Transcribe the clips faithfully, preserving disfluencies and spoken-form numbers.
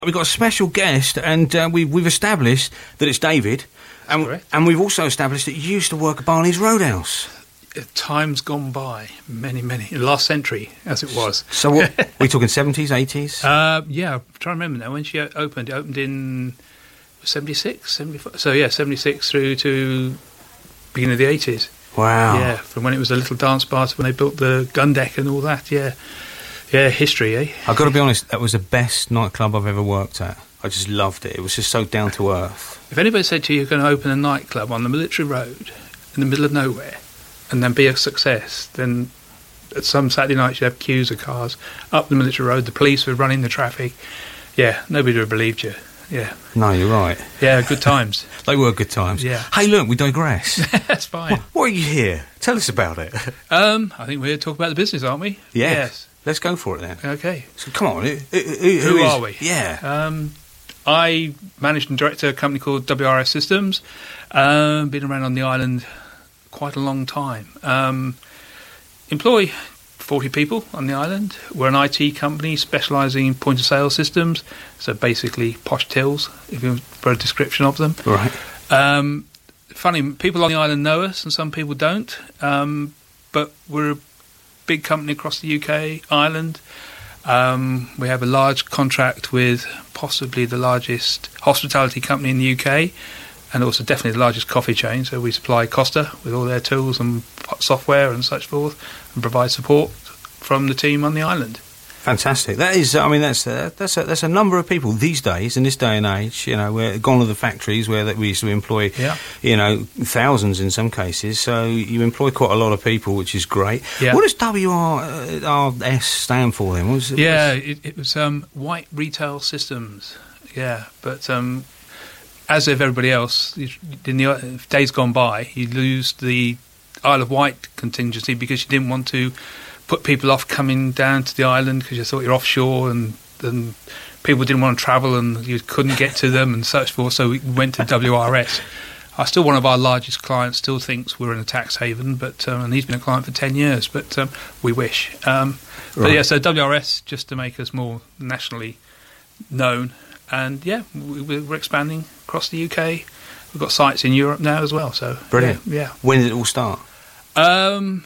We've got a special guest, and uh, we, we've established that it's David, and, and we've also established that you used to work at Barney's Roadhouse. Time's gone by, many, many, last century, as it was. So what, are we talking seventies, eighties? Uh, yeah, I'm trying to remember now. When she opened, it opened in seventy-six, seventy-five. So yeah, seventy-six through to beginning of the eighties. Wow. Yeah, from when it was a little dance bar to when they built the gun deck and all that, yeah. Yeah, history, eh? I've got to be honest, that was the best nightclub I've ever worked at. I just loved it. It was just so down to earth. If anybody said to you, you're going to open a nightclub on the military road in the middle of nowhere and then be a success, then at some Saturday nights you'd have queues of cars up the military road, the police were running the traffic. Yeah, nobody would have believed you. Yeah. No, you're right. Yeah, good times. They were good times. Yeah. Hey, look, we digress. That's fine. What, what are you here? Tell us about it. Um, I think we're here to talk about the business, aren't we? Yes. Yes. Let's go for it then. Okay. So come on. Who, who, who, who is, are we? Yeah. Um, I managed and directed a company called W R S Systems. Um, been around on the island quite a long time. Um, employ forty people on the island. We're an I T company specialising in point of sale systems. So basically posh tills, if you for a description of them. Right. Um, funny, people on the island know us and some people don't. Um, but we're a big company across the U K, Ireland. Um, we have a large contract with possibly the largest hospitality company in the U K, and also definitely the largest coffee chain. So we supply Costa with all their tools and software and such forth, and provide support from the team on the island. Fantastic. That is, I mean, that's uh, that's a, that's a number of people these days, in this day and age. You know, we're gone to the factories where that we used to employ, yeah. you know, thousands in some cases. So you employ quite a lot of people, which is great. Yeah. What does W R S stand for then? What was it, yeah, what was... it, it was um, White Retail Systems. Yeah, but um, as of everybody else, in the days gone by, you lose the Isle of Wight contingency because you didn't want to put people off coming down to the island because you thought you're offshore and, and people didn't want to travel and you couldn't get to them and such forth, so we went to W R S. Uh, still one of our largest clients, still thinks we're in a tax haven, but um, and he's been a client for ten years, but um, we wish. Um, right. But yeah, so W R S, just to make us more nationally known, and yeah, we, we're expanding across the U K. We've got sites in Europe now as well, so brilliant. Yeah. yeah. When did it all start? Um...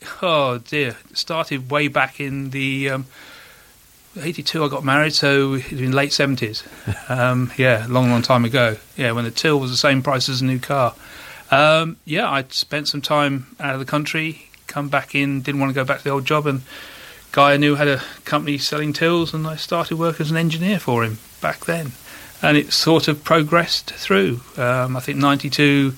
Oh dear! It started way back in the um, eighty-two. I got married, so it was in late seventies. Um, yeah, long, long time ago. Yeah, when the till was the same price as a new car. Um, yeah, I spent some time out of the country, come back in, didn't want to go back to the old job, and guy I knew had a company selling tills, and I started work as an engineer for him back then. And it sort of progressed through. Um, I think ninety-two.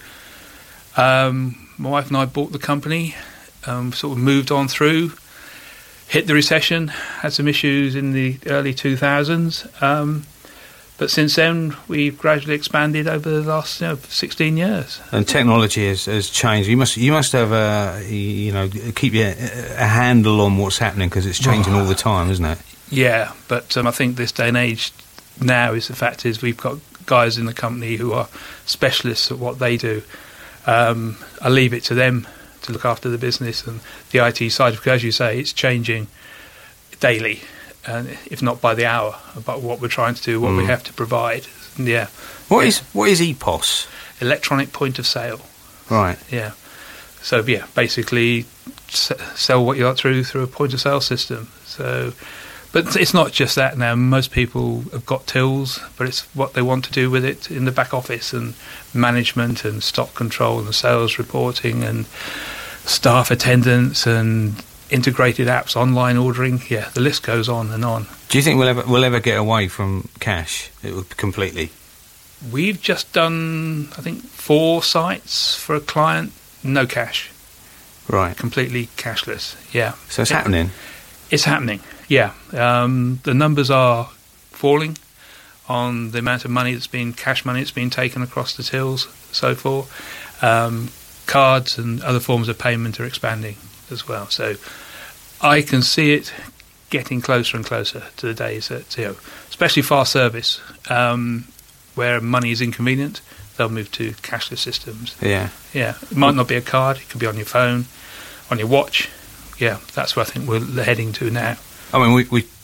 Um, my wife and I bought the company. Um, sort of moved on through, hit the recession, had some issues in the early two thousands, um, but since then we've gradually expanded over the last you know, sixteen years. And technology has, has changed. You must you must have a you know keep your, a handle on what's happening because it's changing all the time, isn't it? Yeah, but um, I think this day and age now is the fact is we've got guys in the company who are specialists at what they do. Um, I leave it to them to look after the business and the I T side, because as you say, it's changing daily, and if not by the hour, about what we're trying to do, what mm. we have to provide. Yeah. What yeah. is what is E P O S? Electronic point of sale. Right. Yeah. So yeah, basically s- sell what you like through through a point of sale system. So, but it's not just that now. Most people have got tills, but it's what they want to do with it in the back office and management and stock control and sales reporting and staff attendance and integrated apps, online ordering. Yeah, the list goes on and on. Do you think we'll ever we'll ever get away from cash? It will completely. We've just done, I think, four sites for a client, no cash. Right. Completely cashless. Yeah. So it's it, happening. It's happening. Yeah. Um, the numbers are falling on the amount of money that's been cash money that's been taken across the tills, so forth. Um, cards and other forms of payment are expanding as well. So I can see it getting closer and closer to the days that, you know, especially fast service, um, where money is inconvenient, they'll move to cashless systems. Yeah. Yeah. It might not be a card, it could be on your phone, on your watch. Yeah, that's where I think we're heading to now. I mean, we, we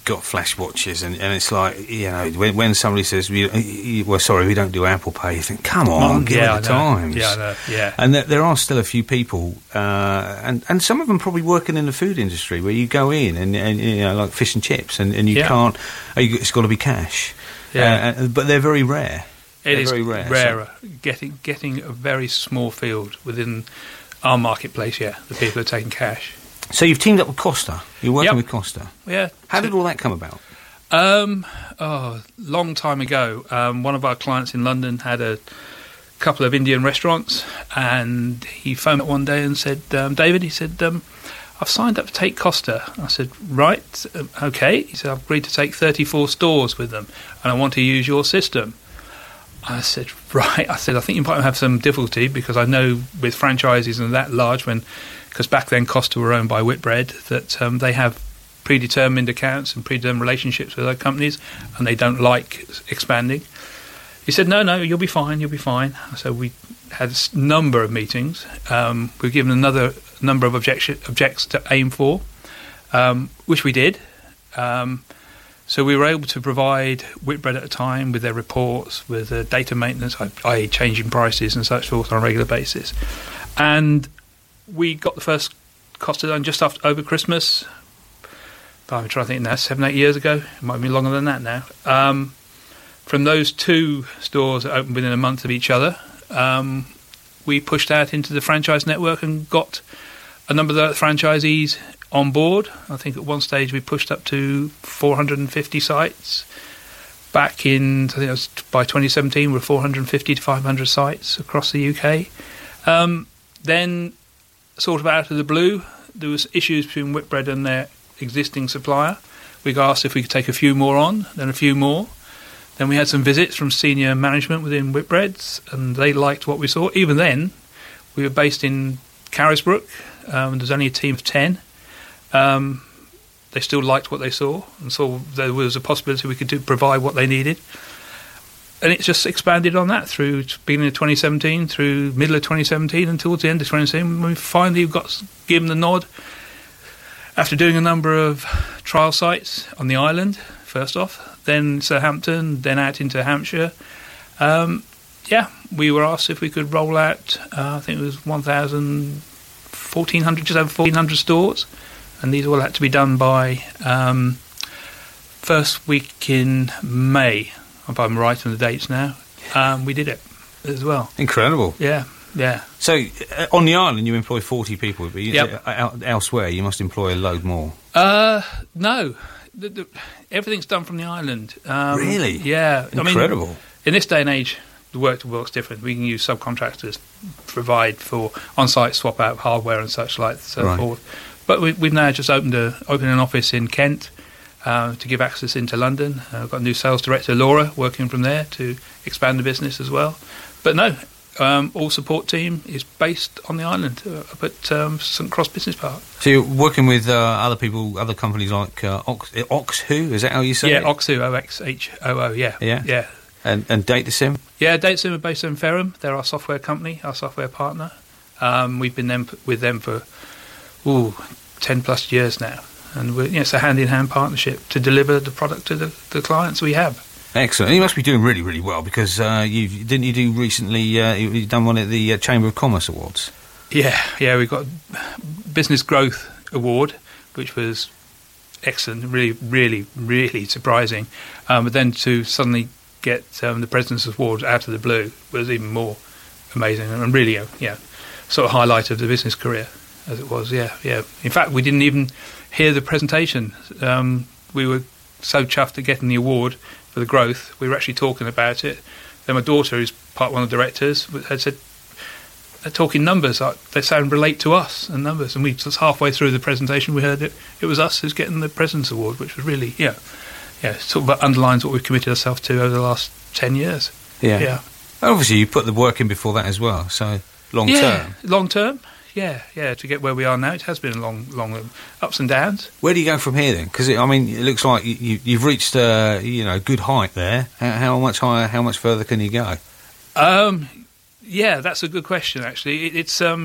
got flash watches, and, and it's like, you know, when, when somebody says, we, well, sorry, we don't do Apple Pay, you think, come on, give yeah, it the I know. times. Yeah, I know. Yeah. And there, there are still a few people, uh, and, and some of them probably working in the food industry, where you go in and, and you know, like fish and chips, and, and you Yeah. can't, it's got to be cash. Yeah. Uh, but they're very rare. It They're is very rare, rarer. Getting getting a very small field within our marketplace, yeah, the people are taking cash. So you've teamed up with Costa. You're working Yep. with Costa. Yeah. How did all that come about? Um, oh, long time ago, um, one of our clients in London had a couple of Indian restaurants, and he phoned up one day and said, um, David, he said, um, I've signed up to take Costa. I said, right, um, okay. He said, I've agreed to take thirty-four stores with them, and I want to use your system. I said, right. I said, I think you might have some difficulty, because I know with franchises and that large, when because back then Costa were owned by Whitbread, that um, they have predetermined accounts and predetermined relationships with other companies, and they don't like expanding. He said, no, no, you'll be fine, you'll be fine. So we had a s- number of meetings. Um, we were given another number of objection, objects to aim for, um, which we did. Um, so we were able to provide Whitbread at a time with their reports, with uh, data maintenance, that is changing prices and such forth on a regular basis. And we got the first Costa done just after over Christmas. I'm trying to think now, seven, eight years ago. It might be longer than that now. Um, from those two stores that opened within a month of each other, um, we pushed out into the franchise network and got a number of the franchisees on board. I think at one stage we pushed up to four hundred fifty sites. Back in, I think it was by twenty seventeen, we're four hundred fifty to five hundred sites across the U K. Um, then, sort of out of the blue, there was issues between Whitbread and their existing supplier. We got asked if we could take a few more on, then a few more. Then we had some visits from senior management within Whitbreads, and they liked what we saw. Even then, we were based in Carisbrooke, um, and there's only a team of ten. Um, they still liked what they saw, and saw there was a possibility we could do, provide what they needed. And it's just expanded on that through beginning of twenty seventeen, through middle of twenty seventeen, and towards the end of twenty seventeen, when we finally got given the nod. After doing a number of trial sites on the island, first off, then Southampton, then out into Hampshire, um, yeah, we were asked if we could roll out, uh, I think it was one thousand, fourteen hundred, just over fourteen hundred stores, and these all had to be done by um, first week in May, if I'm right on the dates now. Um, we did it as well. Incredible. Yeah. Yeah. So, uh, on the island, you employ forty people, but you, Yep. uh, el- elsewhere, you must employ a load more. Uh, no. The, the, everything's done from the island. Um, Really? Yeah. Incredible. I mean, in this day and age, the work to work's different. We can use subcontractors to provide for on-site swap out of hardware and such like so Right. forth. But we, we've now just opened a opened an office in Kent uh, to give access into London. Uh, I've got a new sales director, Laura, working from there to expand the business as well. But no. Um, all support team is based on the island uh, up at um, St Cross Business Park. So you're working with uh, other people, other companies like uh, Ox, Oxwho, is that how you say Yeah, it? Oxwho, O X H O O, yeah. Yeah? Yeah. And, and DataSim? Yeah, DataSim are based in Ferrum. They're our software company, our software partner. Um, we've been them, with them for ooh, ten plus years now. And we're, you know, it's a hand-in-hand partnership to deliver the product to the, the clients we have. Excellent. And you must be doing really, really well, because uh, you didn't you do recently, uh, you- you've done one at the uh, Chamber of Commerce Awards? Yeah, yeah, we got Business Growth Award, which was excellent, really, really, really surprising. Um, but then to suddenly get um, the President's Award out of the blue was even more amazing and really, uh, yeah, sort of highlight of the business career as it was. Yeah, yeah. In fact, we didn't even hear the presentation. Um, we were so chuffed at getting the award for the growth. We were actually talking about it. Then my daughter, who's part one of the directors, had said, they're talking numbers, like, they sound relate to us and numbers. And we just halfway through the presentation, we heard it, it was us who's getting the President's Award, which was really, yeah, yeah, sort of underlines what we've committed ourselves to over the last ten years. Yeah. Yeah. Obviously, you put the work in before that as well, so long yeah, term. long term. Yeah, yeah, to get where we are now, it has been long, long ups and downs. Where do you go from here then? Because I mean, it looks like you, you, you've reached uh, you know good height there. How, how much higher? How much further can you go? Um, yeah, that's a good question. Actually, it, it's um,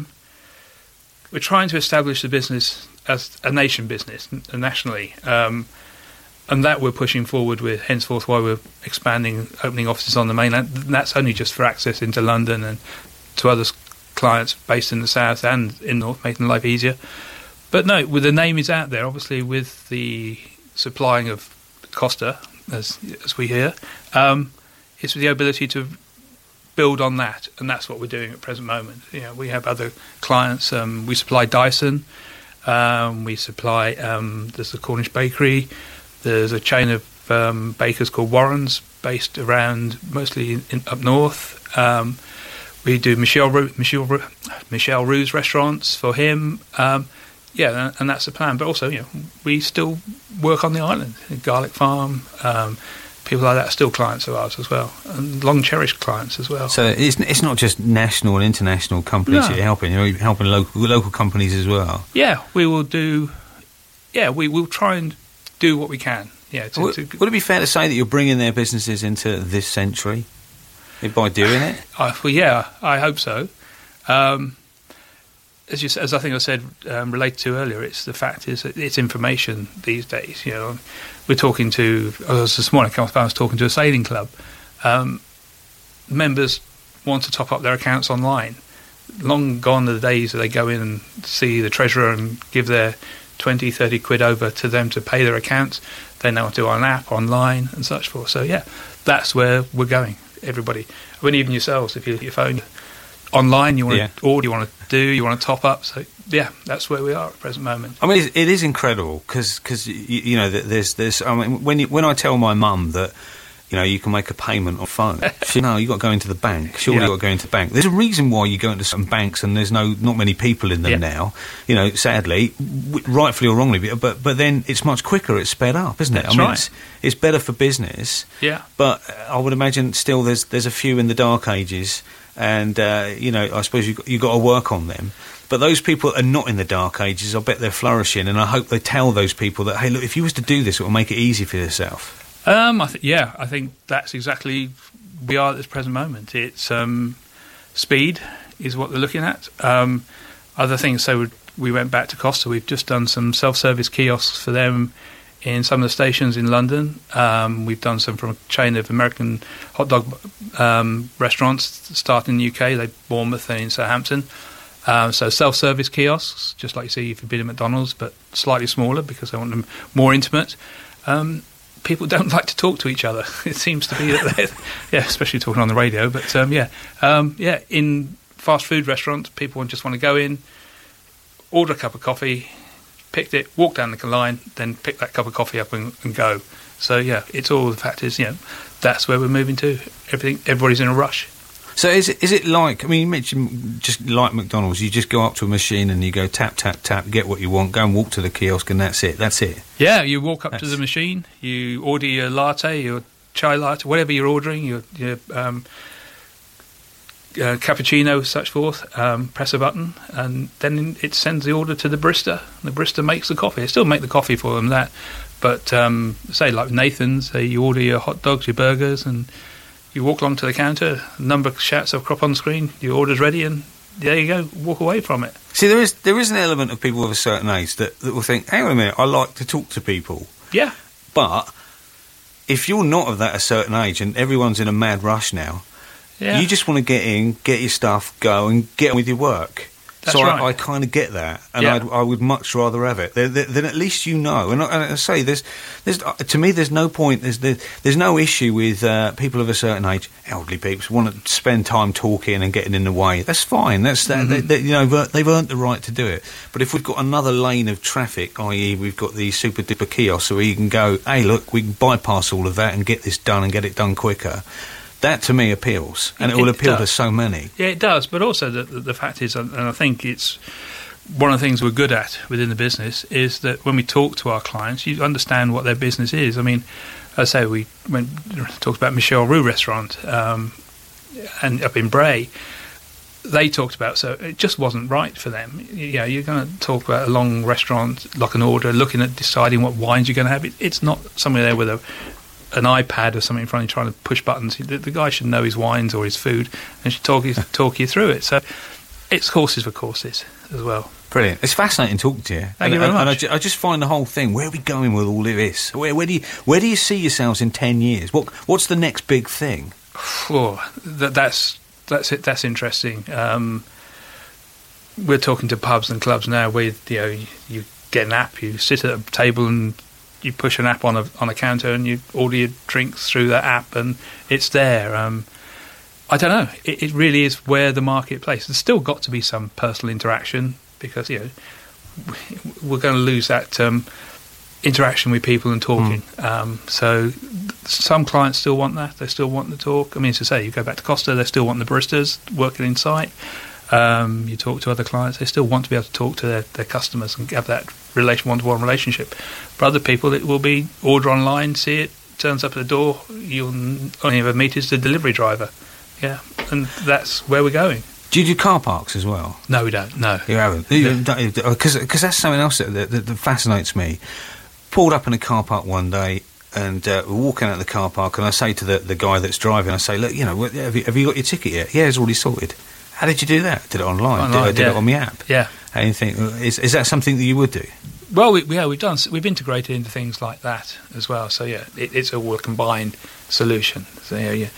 we're trying to establish the business as a nation business n- nationally. Um, and that we're pushing forward with, henceforth why we're expanding, opening offices on the mainland. And that's only just for access into London and to other clients based in the south and in north, making life easier. But no, with the name is out there, obviously with the supplying of Costa, as as we hear, um, it's the ability to build on that, and that's what we're doing at the present moment. You know, we have other clients. Um, we supply Dyson. Um, we supply. Um, there's the Cornish Bakery. There's a chain of um, bakers called Warren's, based around mostly in, in, up north. Um, we do Michel Roux, Michel Michel Roux's restaurants for him. Um, yeah, and that's the plan. But also, you know, we still work on the island. Garlic Farm. Um, People like that are still clients of ours as well, and long cherished clients as well. So it's it's not just national and international companies No. that you're helping; you're helping local local companies as well. Yeah, we will do. Yeah, we will try and do what we can. Yeah. To, Would, to, would it be fair to say that you're bringing their businesses into this century by doing it? uh, well, yeah, I hope so. Um, as you, as I think I said, um, related to earlier, it's the fact is that it's information these days. You know, we're talking to. I was this morning. I was talking to a sailing club. Um, members want to top up their accounts online. Long gone are the days that they go in and see the treasurer and give their twenty, thirty quid over to them to pay their accounts. They now do an app online and such forth. So yeah, that's where we're going. Everybody, I mean, even yourselves, if you look at your phone. Online, you want Yeah. to order, you want to do, you want to top up. So, yeah, that's where we are at the present moment. I mean, it's, it is incredible because you, you know there's there's. I mean, when you, when I tell my mum that you know you can make a payment on phone, she no, you got to go into the bank. Surely Yeah. you got to go into the bank. There's a reason why you go into some banks and there's no not many people in them Yeah. now. You know, sadly, w- rightfully or wrongly, but but then it's much quicker. It's sped up, isn't it? That's I mean, right. it's, it's better for business. Yeah. But I would imagine still there's there's a few in the dark ages. And, uh, you know, I suppose you've got, you've got to work on them. But those people are not in the dark ages. I bet they're flourishing. And I hope they tell those people that, hey, look, if you was to do this, it will make it easy for yourself. Um, I th- yeah, I think that's exactly we are at this present moment. It's um, speed is what they're looking at. Um, other things, so we, we went back to Costa. We've just done some self-service kiosks for them in some of the stations in London. Um, we've done some from a chain of American hot dog um, restaurants starting in the U K, they Bournemouth and in Southampton. Um, so self-service kiosks, just like you see if you've been at McDonald's, but slightly smaller because they want them more intimate. Um, people don't like to talk to each other. It seems to be that they're, yeah, especially talking on the radio. But um, yeah, um, yeah, in fast food restaurants, people just want to go in, order a cup of coffee, picked it, walk down the line, then pick that cup of coffee up and, and go. So yeah, it's all the fact is, you know, that's where we're moving to. Everything, everybody's in a rush. So is it, is it like, I mean, you mentioned just like McDonald's, you just go up to a machine and you go tap, tap, tap, get what you want, go and walk to the kiosk and that's it, that's it? Yeah, you walk up That's- to the machine, you order your latte, your chai latte, whatever you're ordering, your, your um, uh, cappuccino, such forth, um, press a button, and then it sends the order to the barista. The barista makes the coffee. They still make the coffee for them, that. But um, say, like Nathan's, uh, you order your hot dogs, your burgers, and you walk along to the counter, a number shouts of crop on screen, your order's ready, and there you go, walk away from it. See, there is there is an element of people of a certain age that, that will think, hang on a minute, I like to talk to people. Yeah. But if you're not of that a certain age and everyone's in a mad rush now, Yeah. you just want to get in, get your stuff, go and get on with your work. That's so right. I, I kind of get that, and Yeah. I'd, I would much rather have it. Then, then at least you know. And I, and I say, there's, there's, uh, to me, there's no point. There's, there, there's no issue with uh, people of a certain age, elderly people, want to spend time talking and getting in the way. That's fine. That's that. Mm-hmm. They, they, you know, they've earned the right to do it. But if we've got another lane of traffic, that is, we've got these super duper kiosks, so you can go, hey, look, we can bypass all of that and get this done and get it done quicker. That to me appeals, and it, It- will it appeal to does. so many. Yeah, it does. But also the, the, the fact is, and I think it's one of the things we're good at within the business, is that when we talk to our clients, you understand what their business is. I mean, as I say, we went talked about Michel Roux restaurant um, and up in Bray. They talked about, so it just wasn't right for them. You know, you're going to talk about a long restaurant, like an order, looking at deciding what wines you're going to have. It, it's not somebody there with a an iPad or something in front of you trying to push buttons. The, the guy should know his wines or his food and should talk you, talk you through it. So It's horses for courses as well. Brilliant. It's fascinating talking to you. Thank and, you very and, and I, much. ju- I just find the whole thing, where are we going with all of this? Where, where do you where do you see yourselves in ten years? What What's the next big thing? Oh, that, that's that's it. That's interesting. Um, we're talking to pubs and clubs now where, you know, you, you get an app, you sit at a table and you push an app on a on a counter and you order your drinks through that app and it's there. Um, I don't know. It, it really is where the marketplace. There's still got to be some personal interaction because, you know, we're going to lose that um, interaction with people and talking. Mm. Um, so some clients still want that. They still want the talk. I mean, as I say, you go back to Costa, they still want the baristas working in site. Um, you talk to other clients, they still want to be able to talk to their, their customers and have that relation one-to-one relationship. For other people, it will be order online, see it, turns up at the door, you'll only ever meet is the delivery driver. Yeah, and that's where we're going. Do you do car parks as well? No, we don't. No, you haven't. Because no. that's something else that, that, that fascinates me. Pulled up in a car park one day, and uh, we're walking out of the car park, and I say to the, the guy that's driving, I say, "Look, you know, have you, have you got your ticket yet?" "Yeah, it's already sorted." "How did you do that?" "Did it online. online did I did yeah. it on the app." Yeah. And you think, is is that something that you would do? Well, we, yeah, we've done. We've integrated into things like that as well. So yeah, it, it's all a combined solution. So yeah, yeah.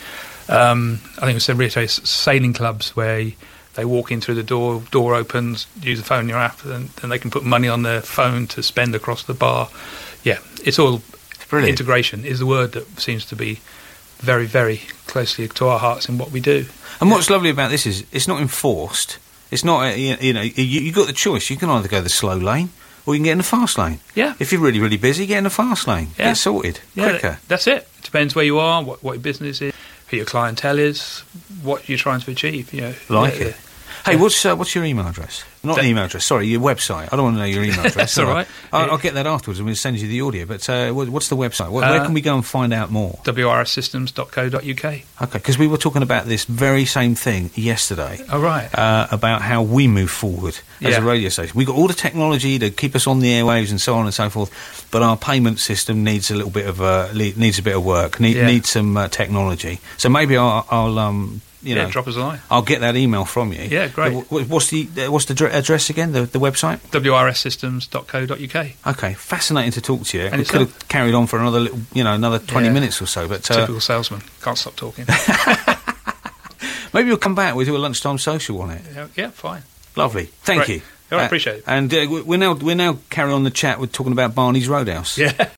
Um, I think we said sailing clubs where they walk in through the door, door opens, use the phone in your app, and, and they can put money on their phone to spend across the bar. Yeah, it's all brilliant. Integration is the word that seems to be very, very closely to our hearts in what we do. And yeah. what's lovely about this is it's not enforced. It's not, uh, you, you know, you, you got the choice. You can either go the slow lane or you can get in the fast lane. Yeah. If you're really, really busy, get in the fast lane. Yeah. Get sorted yeah, quicker. That's it. It depends where you are, what, what your business is, who your clientele is, what you're trying to achieve. You know, like yeah, it. Hey, yeah. what's uh, what's your email address? Not that, an email address. Sorry, your website. I don't want to know your email address. That's all right. I'll, I'll get that afterwards. I'm going to send you the audio. But uh, what, what's the website? Where, uh, where can we go and find out more? w r s systems dot co dot u k. Okay, because we were talking about this very same thing yesterday. Oh, right. Uh, about how we move forward as yeah. a radio station. We've got all the technology to keep us on the airwaves and so on and so forth, but our payment system needs a little bit of uh, needs a bit of work. Need, yeah. needs some uh, technology. So maybe I'll. I'll um, You yeah, know, drop us a line. I'll get that email from you. Yeah, great. What's the what's the address again? The the website? w r s systems dot co dot u k. Okay, fascinating to talk to you. And we could have carried on for another little, you know, another twenty yeah. minutes or so. But uh, typical salesman, can't stop talking. Maybe we'll come back. We'll do a lunchtime social on it. Yeah, yeah fine. Lovely. Thank great. you. I uh, appreciate it. And uh, we're now we're now carry on the chat. We're talking about Barney's Roadhouse. Yeah.